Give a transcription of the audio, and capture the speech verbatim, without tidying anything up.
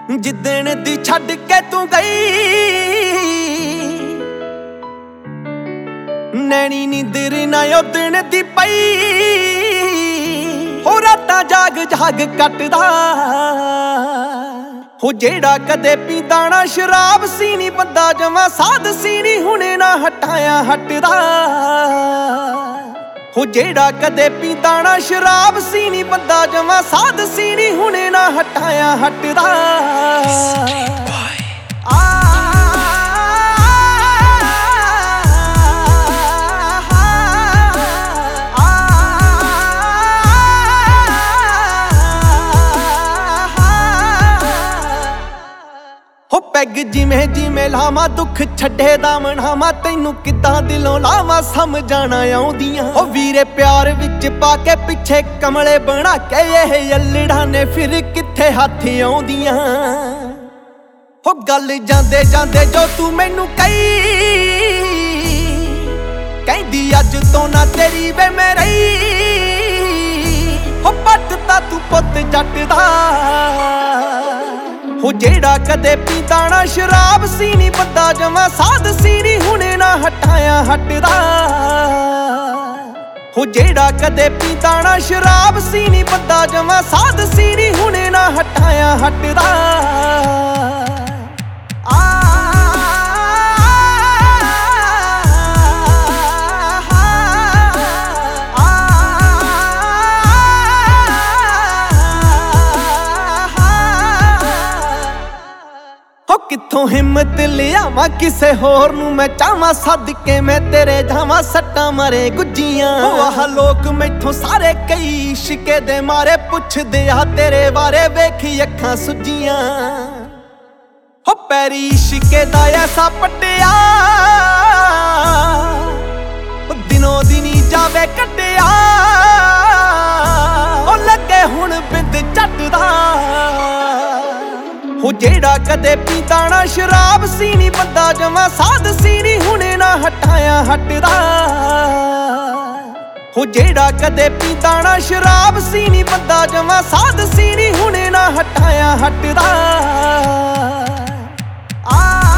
ਜਿੱਦਣ ਦੀ ਛੱਡ ਕੇ ਤੂੰ ਗਈ ਨੈਣੀ ਨੀਂਦਰ ਨਾ ਉਦਣ ਦੀ ਪਈ ਹੋ ਰਾਤਾਂ ਜਾਗ ਜਾਗ ਕੱਟਦਾ ਹੋ ਜਿਹੜਾ ਕਦੇ ਪੀਂਦਾ ਨਾ ਸ਼ਰਾਬ ਸੀ ਨੀ ਬੰਦਾ ਜਮਾਂ ਸਾਧ ਸੀ ਨੀ ਹੁਣੇ ਨਾ ਹਟਾਇਆ ਹਟਦਾ ਹੋ ਜਿਹੜਾ ਕਦੇ ਪੀਂਦਾ ਨਾ ਸ਼ਰਾਬ ਸੀ ਨੀ ਬੰਦਾ ਜਮਾਂ ਸਾਧ ਸੀ ਨੀ ਹੁਣੇ ਨਾ ਹਟਾਇਆ ਹਟਦਾ ਹੋ ਪੈਗ ਜਿਵੇਂ ਜਿਵੇਂ ਲਾਵਾਂ ਦੁੱਖ ਛੱਡੇ ਦਾ ਮਨਾਵਾਂ ਤੈਨੂੰ ਕਿੱਦਾਂ ਦਿਲੋਂ ਲਾਵਾਂ ਸਮਝਾਣਾ ਆਉਂਦੀਆਂ ਹੋ ਵੀਰੇ ਪਿਆਰ ਵਿੱਚ ਪਾ ਕੇ ਪਿੱਛੇ ਕਮਲੇ ਬਣਾ ਕੇ ਇਹ ਅਲੜਾਂ ਨੇ ਫਿਰ ਕਿੱਥੇ ਹੱਥ ਆਉਂਦੀਆਂ ਹੋ ਗੱਲ ਜਾਂਦੇ ਜਾਂਦੇ ਜੋ ਤੂੰ ਮੈਨੂੰ ਕਹੀ ਕਹਿੰਦੀ ਅੱਜ ਤੋਂ ਨਾ ਤੇਰੀ ਵੇ ਮੈਂ ਰਹੀ ਹੋ ਪੱਟਦਾ ਤੂੰ ਪੁੱਤ ਜੱਟ ਦਾ ਹੋ ਜਿਹੜਾ ਕਦੇ ਪੀਂਦਾ ਨਾ ਸ਼ਰਾਬ ਸੀ ਨੀ ਬੰਦਾ ਜਮਾਂ ਸਾਧ ਸੀ ਨੀ ਹੁਣੇ ਨਾ ਹਟਾਇਆ ਹਟਦਾ ਹੋ ਜਿਹੜਾ ਕਦੇ ਪੀਂਦਾ ਨਾ ਸ਼ਰਾਬ ਸੀ ਨੀ ਬੰਦਾ ਜਮਾਂ ਸਾਧ ਸੀ ਨੀ ਹੁਣੇ ਨਾ ਹਟਾਇਆ ਹਟਦਾ ਕਿੱਥੋਂ ਹਿੰਮਤ ਲਿਆਵਾਂ ਕਿਸੇ ਹੋਰ ਨੂੰ ਮੈਂ ਚਾਹਾਂ ਸਦਕੇ ਮੈਂ ਤੇਰੇ ਜਾਵਾਂ ਸੱਟਾਂ ਮਾਰੇ ਗੁੱਜੀਆਂ ਆਹ ਲੋਕ ਮੈਥੋਂ ਸਾਰੇ ਕਈ ਇਸ਼ਕੇ ਦੇ ਮਾਰੇ ਪੁੱਛਦੇ ਆ ਤੇਰੇ ਬਾਰੇ ਵੇਖੀ ਅੱਖਾਂ ਸੁੱਜੀਆਂ ਹੋ ਪੈਰੀ ਇਸ਼ਕੇ ਦਾ ਐਸਾ ਪੱਟਿਆ ਦਿਨੋਂ ਦਿਨੀ ਜਾਵੇ ਕੱਟਿਆ ਉਹ ਲੱਗੇ ਹੁਣ ਬਿੰਦ ਝੱਟ ਦਾ ਹੋ ਜਿਹੜਾ ਕਦੇ ਪੀਂਦਾ ਨਾ ਸ਼ਰਾਬ ਸੀ ਨੀ ਬੰਦਾ ਜਮਾਂ ਸਾਧ ਸੀ ਨੀ ਹੁਣੇ ਨਾ ਹਟਾਇਆ ਹਟਦਾ ਹੋ ਜਿਹੜਾ ਕਦੇ ਪੀਂਦਾ ਨਾ ਸ਼ਰਾਬ ਸੀ ਨੀ ਬੰਦਾ ਜਮਾਂ ਸਾਧ ਸੀ ਨੀ ਹੁਣੇ ਨਾ ਹਟਾਇਆ ਹਟਦਾ ਆ